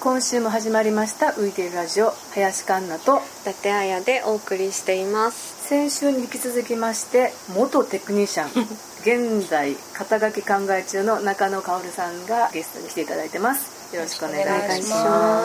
今週も始まりました浮いているラジオ、林環奈と伊達彩でお送りしています。 先週に引き続きまして元テクニシャン現在肩書き考え中の中野薫さんがゲストに来ていただいてます。よろしくお願いします。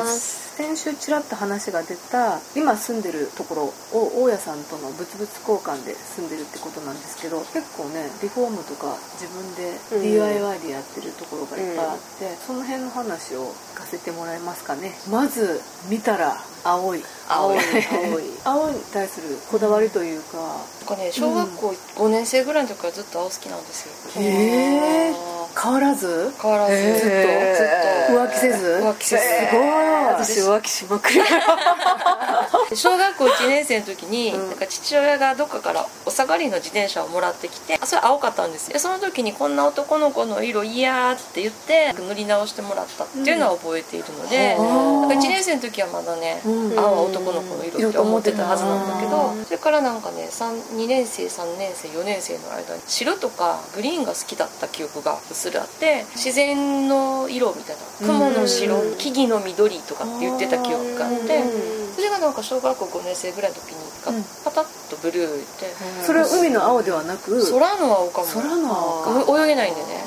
先週ちらっと話が出た今住んでるところを大家さんとの物々交換で住んでるってことなんですけど、結構ねリフォームとか自分で DIY でやってるところがいっぱいあって、その辺の話を聞かせてもらえますかね。まず見たら青い青に対するこだわりというか、 なんかね、小学校5年生ぐらいの時からずっと青好きなんですよ。 変わらずずっと浮気せずすごい。 私浮気しまくり小学校1年生の時に、なんか父親がどっかからお下がりの自転車をもらってきて、それ青かったんですよ。でその時にこんな男の子の色嫌って言って塗り直してもらったっていうのは覚えているので、なんか1年生の時はまだね、青は男の子の色って思ってたはずなんだけど、それからなんかね2年生3年生4年生の間に白とかグリーンが好きだった記憶がうっすらあって、自然の色みたいな、雲の白、木々の緑とかって言ってた記憶があって、それがなんか小学校5年生ぐらいの時にパタッとブルーって、 それは海の青ではなく空の青かも。 空の青か、 泳げないんでね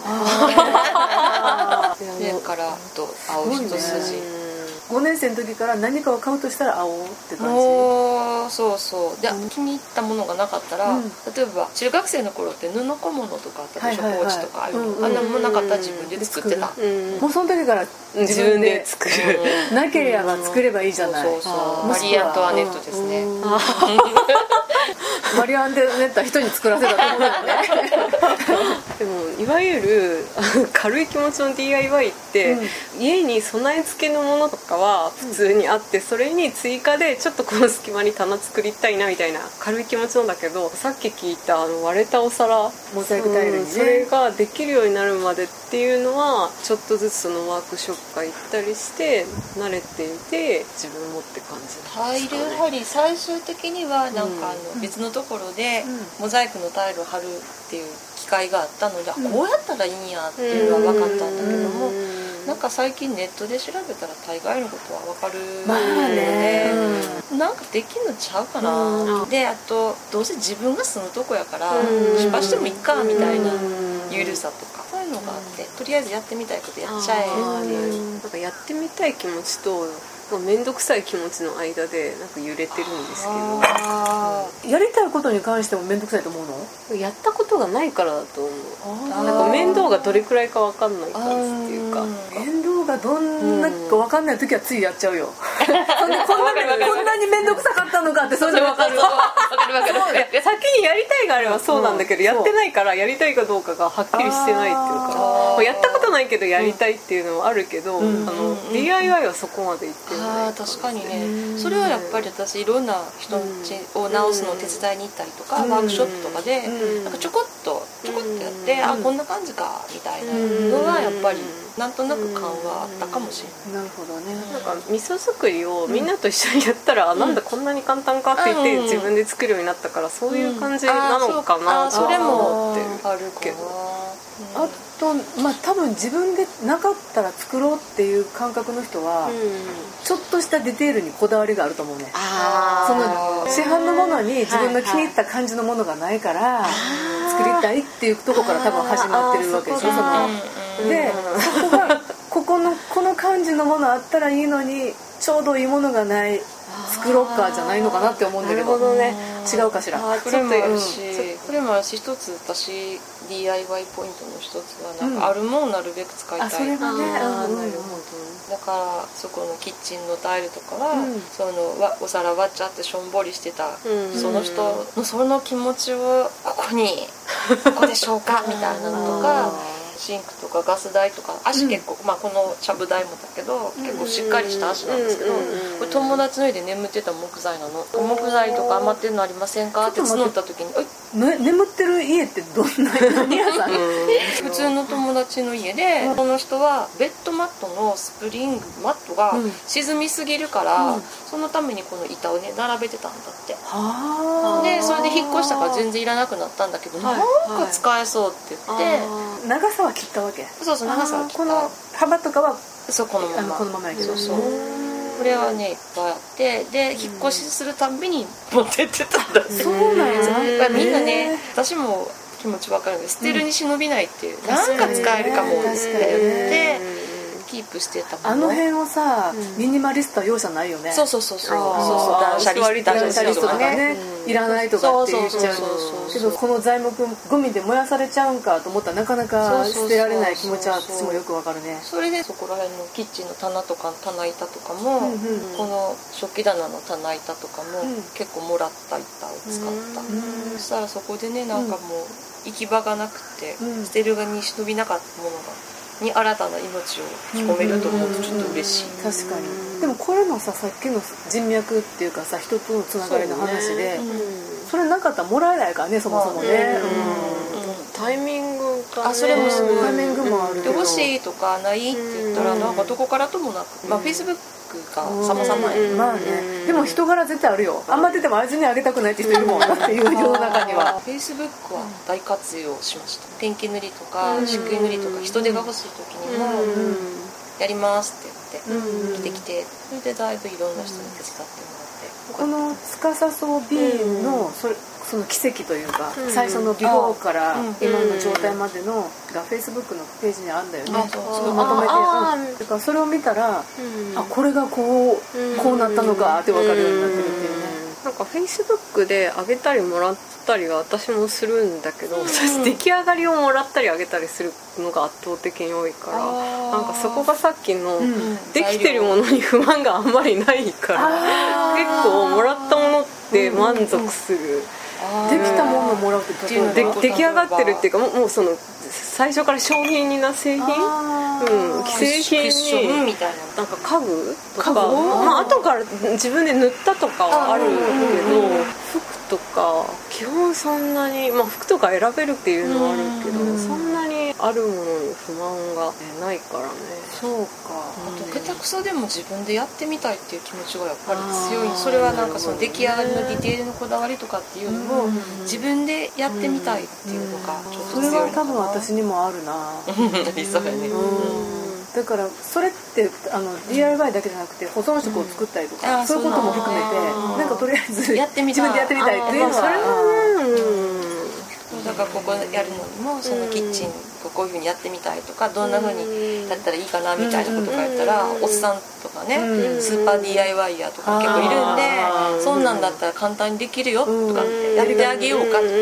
上からと青一筋。 5年生の時から何かを買うとしたら青って感じ。 もうそうで、気に入ったものがなかったら、例えば中学生の頃って布小物とかあったでしょ、ポーチとかあんなもんなかったら自分で作ってた。 もうその時から自分で作るなければ作ればいいじゃない。 マリー・アントワネットですね。 マリー・アントワネットは人に作らせたと思うんだよねでもいわゆる軽い気持ちの DIY って、家に備え付けのものとかは普通にあって、それに追加でちょっとこの隙間に棚作りたいなみたいな軽い気持ちなんだけど、さっき聞いた割れたお皿モザイクタイルにね、 それができるようになるまでっていうのはちょっとずつそのワークショップから行ったりして慣れていて自分もって感じですかね。 タイル貼り最終的にはなんか別のところでモザイクのタイルを貼るっていう機会があったので、こうやったらいいんやっていうのは分かったんだけども、なんか最近ネットで調べたら大概のことは分かるので、なんかできんのちゃうかな、であとどうせ自分が住むとこやから失敗してもいいかみたいなゆるさとかそういうのがあって、とりあえずやってみたいことやっちゃえっていう、 なんかやってみたい気持ちと面倒くさい気持ちの間でなんか揺れてるんですけど、 やりたいことに関しても面倒くさいと思うの？ やったことがないからだと思う。なんか面倒がどれくらいか分かんないからっていうか、 面倒がどんなか分かんない時はついやっちゃうよこんなに面倒くさかったのかって、それで分かる。 先にやりたいがあればそうなんだけど、やってないからやりたいかどうかがはっきりしてないっていうか、やったことないけどやりたいっていうのはあるけど、DIY はそこまでいってない。 確かにね、それはやっぱり私いろんな人の家を直すのを手伝いに行ったりとか、ワークショップとかでなんかちょこっとやって、こんな感じかみたいなのはやっぱりなんとなく感はあったかもしれない。 なるほどね。 なんか味噌作りをみんなと一緒にやったら、なんだこんなに簡単かって言って自分で作るようになったから、そういう感じなのかなと思ってるけど、 あと多分自分でなかったら作ろうっていう感覚の人は、ちょっとしたディテールにこだわりがあると思うね。その市販のものに自分の気に入った感じのものがないから作りたいっていうところから多分始まってるわけでしょ。でそこがこの感じのものあったらいいのにちょうどいいものがない、作ろっかじゃないのかなって思うんだけど、違うかしら。 これもあるし、一つ私 DIY ポイントの一つはなんかあるもんなるべく使いたい。 それがね、 だからそこのキッチンのタイルとかは、そのお皿割っちゃってしょんぼりしてた、その人のその気持ちをここでしょうかみたいなのとか、シンクとかガス台とか足結構、このちゃぶ台もだけど結構しっかりした足なんですけど、これ友達の家で眠ってた木材なの。木材とか余ってるのありませんかって募った時に眠ってる家ってどんな何屋さん？ 普通の友達の家で、この人はベッドマットのスプリングマットが沈みすぎるから、そのためにこの板をね並べてたんだって。でそれで引っ越したから全然いらなくなったんだけど、なんか使えそうって言って、 長さは切ったわけ。 そう長さは切った。 この幅とかはそうこのままこのままやけど、 そうこれはねいっぱいあって、で引っ越しするたんびに持ってってたんだって。 そうなんや。 みんなね、私も気持ちわかるんです。捨てるに忍びないっていう、なんか使えるかもって言ってキープしてたもの。 あの辺をさ、ミニマリストは容赦ないよね。 そう断捨離とかね、いらないとかって言っちゃうけど、この材木ゴミで燃やされちゃうんかと思ったらなかなか捨てられない気持ちは私もよくわかるね。 それでそこら辺のキッチンの棚とか棚板とかも、この食器棚の棚板とかも結構もらった板を使った。そしたらそこでね、なんかもう行き場がなくて捨てる側に忍びなかったものがに新たな命を吹き込めると思うとちょっと嬉しい。 確かに。でもこれもさっきの人脈っていうかさ、人とのつながりの話で、それなかったらもらえないからね、そもそもね。 タイミングがね、 それもすごいタイミングもあるけど、 欲しいとかないって言ったらなんかどこからともなく、Facebookが様々や。 まあね、でも人柄絶対あるよ。あんま出てもあいつにあげたくないって人いるもんなっていう世の中には。 Facebook は大活用しました。ペンキ塗りとか漆喰塗りとか人手が欲しい時にもやりますって言って来て、それでだいぶいろんな人に手伝ってもらって、 この司そうビーンのその奇跡というか、最初のビフォーから今の状態までのが Facebook のページにあるんだよね。まとめて、だからそれを見たら、あ、これがこうなったのかって分かるようになってるっていうね。 なんか Facebook であげたりもらったりは私もするんだけど、私出来上がりをもらったりあげたりするのが圧倒的に多いから、なんかそこがさっきのできてるものに不満があんまりないから、結構もらったものって満足する。 できたものをもらうって出来上がってるっていうか、もうその最初から商品にな製品、既製品になんか家具とか、後から自分で塗ったとかはあるけど、服とか基本そんなに、服とか選べるっていうのはあるけど、そんなにあるものに不満がないからね。 そうか。 あと下手くそでも自分でやってみたいっていう気持ちがやっぱり強い。それはなんかその出来上がりのディテールのこだわりとかっていうのも自分でやってみたいっていうのがちょっと強いのかな。 それは多分私にもあるな。 そうやね。 だからそれってDIY だけじゃなくて保存食を作ったりとか、そういうことも含めてなんかとりあえず自分でやってみたいっていうのは、 だからここやるのにもそのキッチンこういう風にやってみたいとか、どんな風にやったらいいかなみたいなことがやったら、おっさんとかね、スーパー DIY ヤーとか結構いるんで、そんなんだったら簡単にできるよとかってやってあげようかって、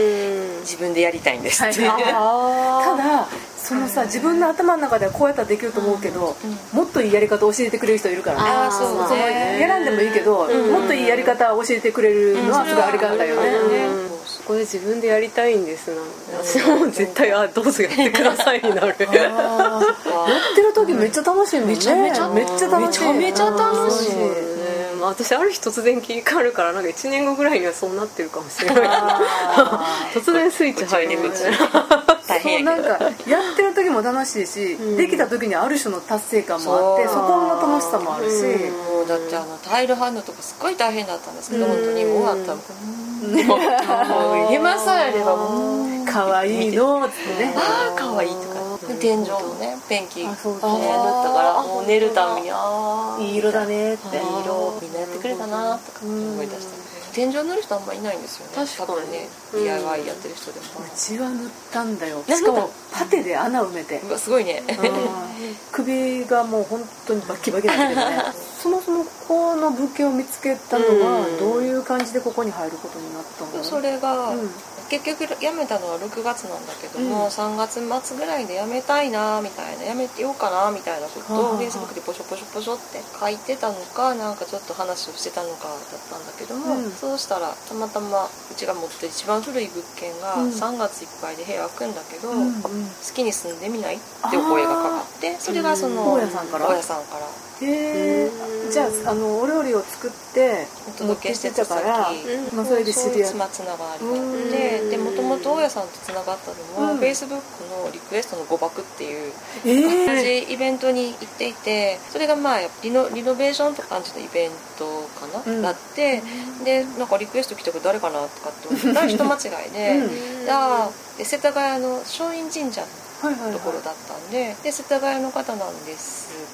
自分でやりたいんですって。ただそのさ、自分の頭の中ではこうやったらできると思うけど、もっといいやり方を教えてくれる人いるからね。そのやらんでもいいけど、もっといいやり方を教えてくれるのはすごいありがたいよね。 これ自分でやりたいんですなので、私も絶対どうぞやってくださいになる。やってる時めっちゃ楽しいもんね。めちゃめちゃ楽しい。 私ある日突然切り替わるから、なんか1年後ぐらいにはそうなってるかもしれないけど、突然スイッチ入るみたいな。 そう、なんかやってる時も楽しいし、できた時にある種の達成感もあって、そこの楽しさもあるし、 もうだってタイル貼るのとかすごい大変だったんですけど、本当にもう終わったらもう今さえあればもう可愛いのっつってね、 ああ可愛いとか、天井もねペンキ塗ったからもう寝るたびにいい色だねって、 いい色みんなやってくれたなとか思い出した。天井塗る人あんまいないんですよね。 確かにね、DIY やってる人でも。 うちは塗ったんだよ。しかもパテで穴埋めて。 うわすごいね。 首がもう本当にバキバキなんだけどね。そもそもこの物件を見つけたのはどういう感じでここに入ることになったの？ それが結局辞めたのは6月なんだけども、3月末ぐらいで辞めたいなみたいな、辞めてようかなみたいなことを Facebook でポショって書いてたのか、なんかちょっと話をしてたのかだったんだけども、そうしたらたまたまうちが持ってる一番古い物件が3月いっぱいで部屋空くんだけど、好きに住んでみないってお声がかかって、それがその大家さんからへえ。じゃあお料理を作ってお届けしてたから、 それで知り合ってつながりがあって、でもともと大家さんとつながったのも Facebook のリクエストの誤爆っていう同じイベントに行っていて、それがまあリノベーションとか感じのイベントかな、だって、でなんかリクエスト来たから誰かなとかって思ったら人間違いで、世田谷の松陰神社のところだったんで、世田谷の方なんです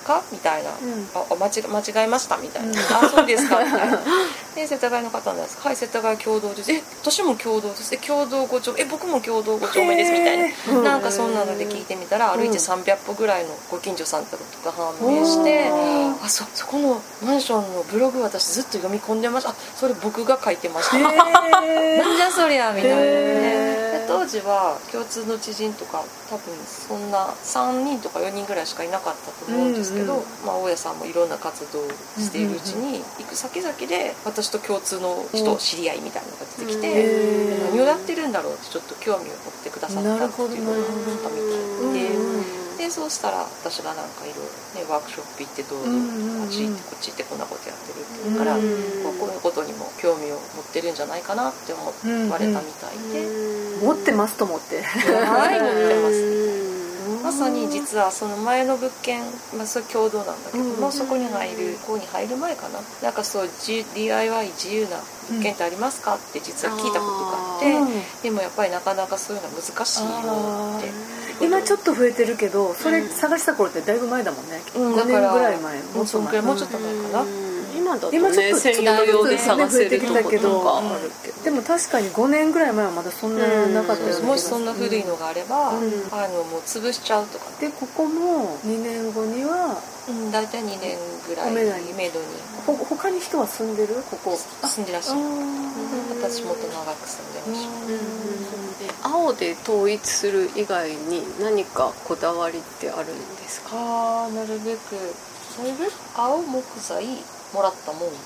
かみたいな、間違えましたみたいな、あそうですかみたいなで世田谷の方なんですか、はい世田谷共同です、私も共同です、共同5丁目、僕も共同5丁目ですみたいな、なんかそんなので聞いてみたら、歩いて300歩ぐらいのご近所さんとか判明して、あそこのマンションのブログ私ずっと読み込んでました、あそれ僕が書いてました、なんじゃそりゃみたいなで当時は共通の知人とか多分そんな3人とか4人ぐらいしかいなかったと思うんですけど、大家さんもいろんな活動をしているうちに、行く先々で私と共通の人知り合いみたいなのが出てきて、何をやってるんだろうってちょっと興味を持ってくださったっていうのがあったみたいで、そうしたら私がなんかいろいろねワークショップ行ってどうぞ、あっち行ってこっち行ってこんなことやってるっていうから、こういうことにも興味を持ってるんじゃないかなって思われたみたいで、 持ってますと思ってはい持ってますまさに実はその前の物件、それ共同なんだけども、そこに入る前かな、なんかそう DIY 自由な物件ってありますかって実は聞いたことがあって、でもやっぱりなかなかそういうのは難しいよって今ちょっと増えてるけど、それ探した頃ってだいぶ前だもんね、5年ぐらい前、 もうちょっと前かな、 今だとね専用で探せるところがあるけど、 でも確かに5年ぐらい前はまだそんななかったよね、 もしそんな古いのがあれば、もう潰しちゃうとかでここも2年後には大体2年ぐらいめどに他に人は住んでるここ住んでらっしゃる、私もっと長く住んでらっしゃる、 青で統一する以外に何かこだわりってあるんですか？ なるべく青木材もらったもん、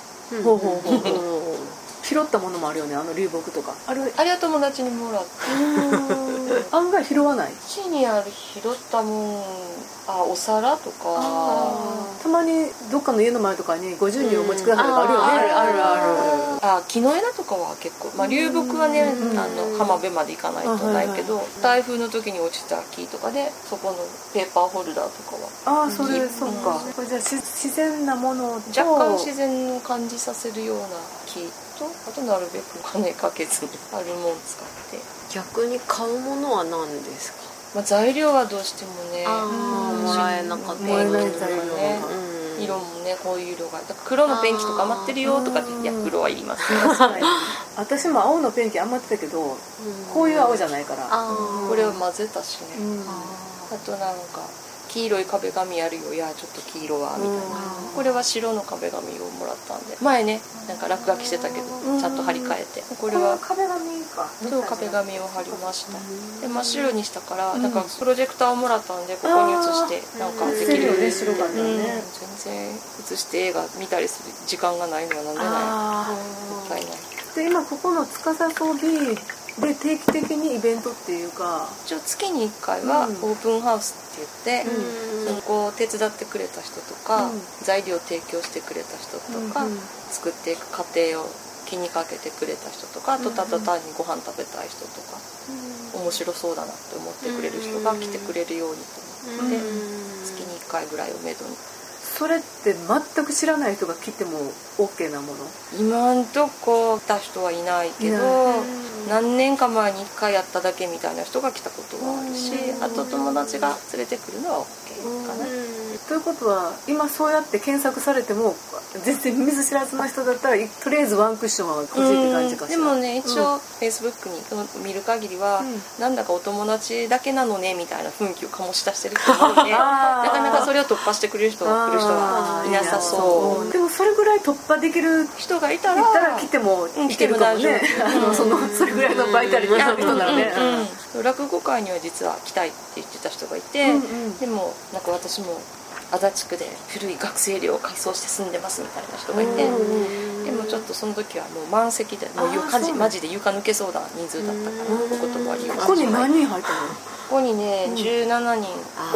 拾ったものもあるよね、流木とかあれは友達にもらった案外拾わない、 家にある拾ったもん、お皿とかたまにどっかの家の前とかに50人お持ちくださいとかあるよね、 ある木の枝とかは結構、流木はね浜辺まで行かないとないけど、台風の時に落ちた木とかでそこのペーパーホルダーとかはそれそうか、これじゃあ自然なものと若干自然を感じさせるような木と、あとなるべくお金かけずにあるもん使って。 逆に買うものは何ですか？ 材料はどうしてもねもらえなかったりね、色もねこういう色が黒のペンキとか余ってるよとかって、いや黒はいります私も青のペンキ余ってたけど、こういう青じゃないから、 これを混ぜたしね、あとなんか黄色い壁紙あるよ、いやちょっと黄色はみたいな、これは白の壁紙をもらったんで、前ねなんか落書きしてたけどちゃんと貼り替えて、これは壁紙か、 そう壁紙を貼りました。で真っ白にしたから、なんかプロジェクターをもらったんでここに映してなんかできるよね、 白かったね、 全然映して映画見たりする時間がないのはなんでない、もったいない。 で今ここの司装 Bで定期的にイベントっていうか、 一応月に1回はオープンハウスって言って、そこを手伝ってくれた人とか、材料提供してくれた人とか、作っていく過程を気にかけてくれた人とか、あとただ単にご飯食べたい人とか、面白そうだなって思ってくれる人が来てくれるようにと思って、月に1回ぐらいをめどに。 それって全く知らない人が来ても OK なもの？ 今んとこ来た人はいないけど、何年か前に1回やっただけみたいな人が来たことがあるし、あと友達が連れてくるのは OK かな。 ということは今そうやって検索されても全然見ず知らずの人だったらとりあえずワンクッションは欲しいって感じかしら。 でもね一応 Facebook に見る限りは、なんだかお友達だけなのねみたいな雰囲気を醸し出してる人もいるのでなかなかそれを突破してくれる人はいなさそう。 でもそれぐらい突破できる人がいたら来てもいけるかもね。それぐらいのバイタリティの人ならね。 落語会には実は来たいって言ってた人がいて、でもなんか私も足立区で古い学生寮を改装して住んでますみたいな人がいて、でもちょっとその時はもう満席でもうマジで床抜けそうな人数だったからお言葉を利用して、 ここに何人入ったの？ ここにね17人、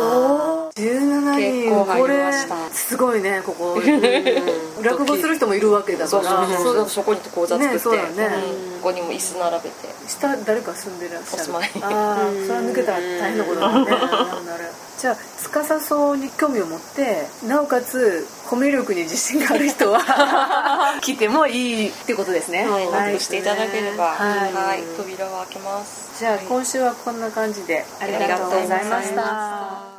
17人結構入りました。 すごいねここ落語する人もいるわけだから、 そこに講座作って、ここにも椅子並べて、 下誰か住んでらっしゃる？ お住まい。 それは抜けたら大変なことだね。じゃあ司装に興味を持ってなおかつコミュ力に自信がある人は来てもいいってことですね。 はい、していただければ、扉を開けます。 じゃあ今週はこんな感じでありがとうございました。